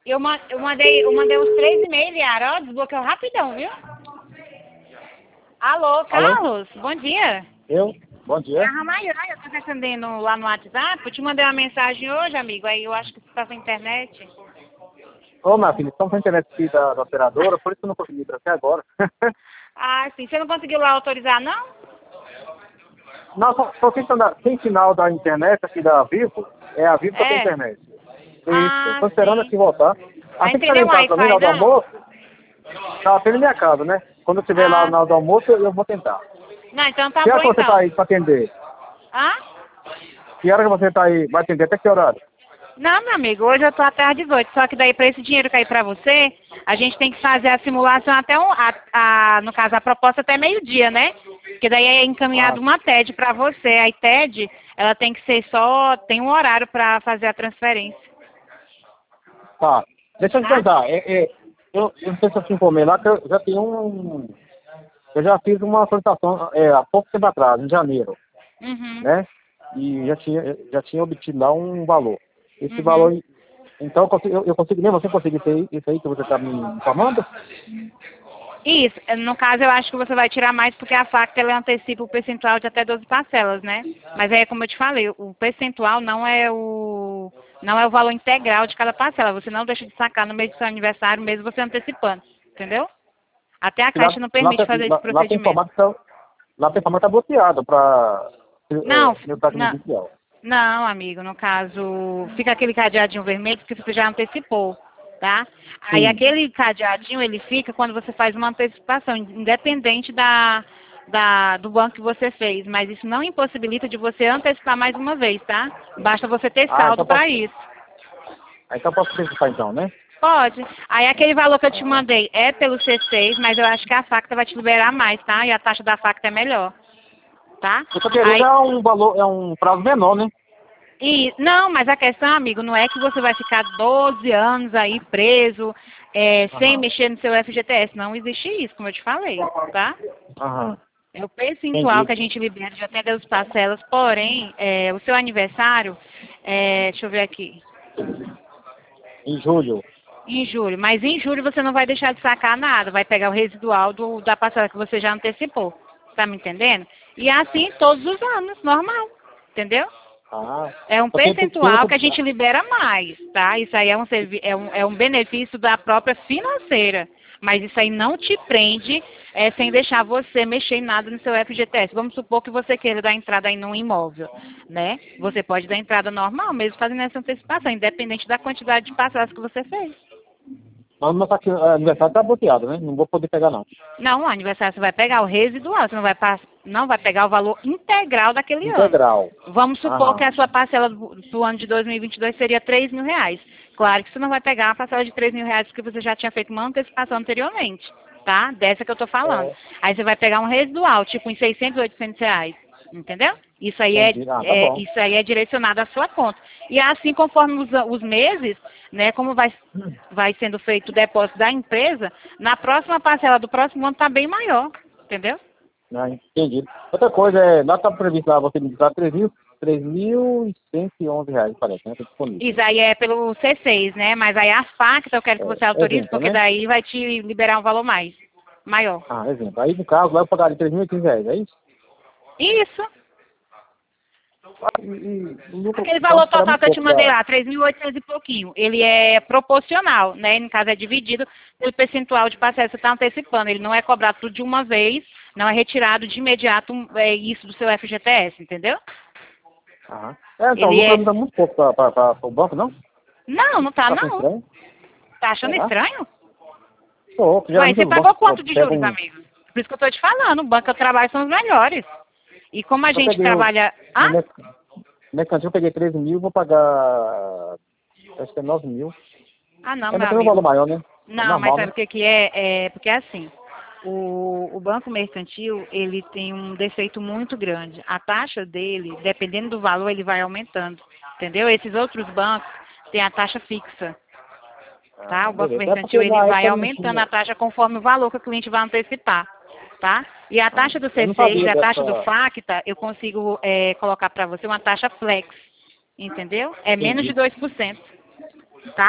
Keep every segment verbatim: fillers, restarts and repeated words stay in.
Eu, ma eu, mandei, eu mandei uns três e-mails, Yara, ó, desbloqueou rapidão, viu? Alô, Carlos, Alô? bom dia. Eu? Bom dia. É a Ramayana, eu tô respondendo lá no WhatsApp, eu te mandei uma mensagem hoje, amigo, aí eu acho que você tá sem internet. Ô, minha filha, estamos com a internet aqui da, da operadora, por isso que eu não consegui trazer agora. Ah, sim, você não conseguiu lá autorizar, não? Não, só, só quem, tá na, quem sinal da internet aqui da Vivo, é a Vivo que tem É? internet. Isso, Ah, estou esperando sim. aqui voltar. Mas Assim não que tem chegar nem em casa também, na Wi-Fi, hora do não? almoço, tá até na minha casa, né? Quando eu estiver lá Ah, na hora do almoço, eu vou tentar. não, então tá Que bom hora que você está então. aí para atender? Hã? Que hora que você está aí, vai atender? Até que horário? Não, meu amigo, hoje eu tô até às dezoito, só que daí para esse dinheiro cair para você, a gente tem que fazer a simulação até, um, a, a, no caso, a proposta até meio-dia, né? Porque daí é Ah, encaminhado uma T E D para você. A T E D, ela tem que ser só, tem um horário para fazer a transferência, tá. Deixa eu te tá? perguntar, é, é, eu, eu não sei se eu te informei lá, que eu já tenho um... Eu já fiz uma solicitação é, há pouco tempo atrás, em janeiro, Uhum, né? E já tinha, já tinha obtido lá um valor. Esse uhum. valor, então eu consigo, eu, eu consigo nem você conseguir isso aí, isso aí que você está me informando? Isso, no caso eu acho que você vai tirar mais porque a facta ela antecipa o percentual de até doze parcelas, né? Mas é como eu te falei, o percentual não é o não é o valor integral de cada parcela. Você não deixa de sacar no mês do seu aniversário, mesmo você antecipando, entendeu? Até a Que lá, Caixa não lá, permite tem- fazer esse lá, lá tem procedimento. informado que tá- lá tem informado que está bloqueado para Não, é, meu taxa não, judicial. não, amigo, no caso, fica aquele cadeadinho vermelho porque você já antecipou, tá? Aí Sim. aquele cadeadinho, ele fica quando você faz uma antecipação, independente da, da, do banco que você fez, mas isso não impossibilita de você antecipar mais uma vez, tá? Basta você ter Ah, saldo então posso, para isso. ah, então posso participar então, né? Pode. Aí aquele valor que eu te mandei é pelo C seis, mas eu acho que a facta vai te liberar mais, tá? E a taxa da facta é melhor, tá? Eu tô querendo Aí, é um valor, é um prazo menor, né? E, não, mas a questão, amigo, não é que você vai ficar doze anos aí preso, é, sem Aham. mexer no seu F G T S. Não existe isso, como eu te falei, tá? Aham. É o percentual Entendi. que a gente libera de até duas parcelas, porém, é, o seu aniversário, é, deixa eu ver aqui, Em julho. em julho. Mas em julho você não vai deixar de sacar nada, vai pegar o residual do, da parcela que você já antecipou. Tá me entendendo? E assim todos os anos, normal, entendeu? Ah, É um só tem, tem percentual outro. que a gente libera mais, tá? Isso aí é um, servi- é um, é um benefício da própria financeira. Mas isso aí não te prende é, sem deixar você mexer em nada no seu F G T S. Vamos supor que você queira dar entrada aí num imóvel, né? Você pode dar entrada normal, mesmo fazendo essa antecipação, independente da quantidade de passadas que você fez. Mas o meu saque- eh, aniversário tá bloqueado, né? Não vou poder pegar, não. Não, o aniversário você vai pegar o residual, você não vai, pass- não vai pegar o valor integral daquele ano. Integral. Vamos supor que Aham. a sua parcela do, do ano de dois mil e vinte e dois seria três mil reais. Claro que você não vai pegar a parcela de três mil reais porque você já tinha feito uma antecipação anteriormente, tá? Dessa que eu tô falando. É, Aí você vai pegar um residual, tipo em seiscentos, oitocentos reais, entendeu? Isso aí é, entendi. Ah, tá é- bom. isso aí é direcionado à sua conta. E assim, conforme os, os meses, né, como vai, vai sendo feito o depósito da empresa, na próxima parcela do próximo ano está bem maior, entendeu? Ah, entendi. Outra coisa, é, lá tá previsto lá, você me dá três mil, três mil e cento e onze reais, parece, né? Tá disponível. Isso aí é pelo C seis, né? Mas aí a facta eu quero que você É, autorize, exemplo, porque né? daí vai te liberar um valor mais, maior. Ah, exemplo. Aí, no caso, lá eu pagaria três mil e quinze reais, é isso? Isso. Ah, e, e o lucro, Aquele então, valor será total muito que eu te pouco mandei da... lá, três mil e oitocentos e pouquinho, ele é proporcional, né? No caso é dividido pelo percentual de parcela que você está antecipando. Ele não é cobrado tudo de uma vez, não é retirado de imediato é, isso do seu F G T S, entendeu? Aham. É, então, o Ele lucro é... não dá muito pouco para o banco, não? Não, não tá Tá achando não. estranho? Tá achando Será? estranho? Pô, Ué, geralmente você os pagou bancos quanto de pegam... juros, um- amigo? Por isso que eu tô te falando, o banco que eu trabalho são os melhores. E como a Eu gente peguei o... trabalha... No Ah? merc- mercantil eu peguei treze mil, vou pagar... Acho que é nove mil. Ah, não, Ainda meu tem um valor amigo. maior, né? É Não, mas normal, sabe né? o que que é? É porque é assim, o, o banco mercantil, ele tem um defeito muito grande. A taxa dele, dependendo do valor, ele vai aumentando, entendeu? Esses outros bancos têm a taxa fixa, tá? Ah, O banco beleza. É mercantil, porque ele na vai época não aumentando tinha... a taxa conforme o valor que o cliente vai antecipar, tá? E a Ah, taxa do eu C não seis e sabia a taxa do dessa... FACTA, eu consigo é, colocar para você uma taxa flex, entendeu? É menos de Entendi. dois por cento, tá?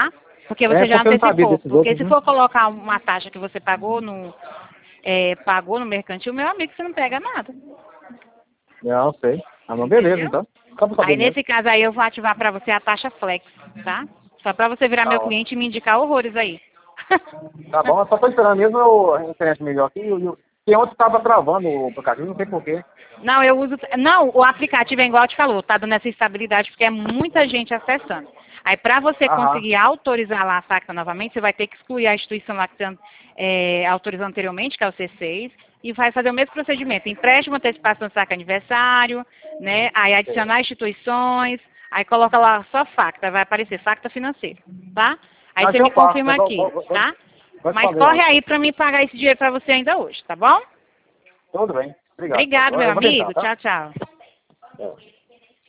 Porque você É, já porque eu não sabia antecipou. desses Porque outros, se né? for colocar uma taxa que você pagou no, é, pagou no mercantil, meu amigo, você não pega nada. Não, sei. Ah, não, beleza, Entendeu? então. Só pra saber Aí, mesmo. nesse caso aí, eu vou ativar pra você a taxa flex, tá? Só pra você virar Tá meu ótimo. cliente e me indicar horrores aí. Tá bom, eu só tô esperando mesmo eu- a internet melhor aqui. E o- Porque ontem tava travando o aplicativo, não sei porquê. Não, eu uso. Não, o aplicativo é igual eu te falou, tá dando essa instabilidade porque é muita gente acessando. Aí, para você Aham. conseguir autorizar lá a saca novamente, você vai ter que excluir a instituição lá que você é, autorizou anteriormente, que é o C seis, e vai fazer o mesmo procedimento. Empréstimo, antecipação de saca aniversário, né? Aí adicionar instituições, aí coloca lá só facta, vai aparecer facta financeira, tá? Aí Mas você me eu faço, confirma né? Vou, aqui, vou, vou, tá? vou te Mas fazer corre ontem. aí para mim pagar esse dinheiro para você ainda hoje, tá bom? Tudo bem. Obrigado. Obrigado, Eu meu eu vou tentar, amigo. tá? Tchau, tchau. É.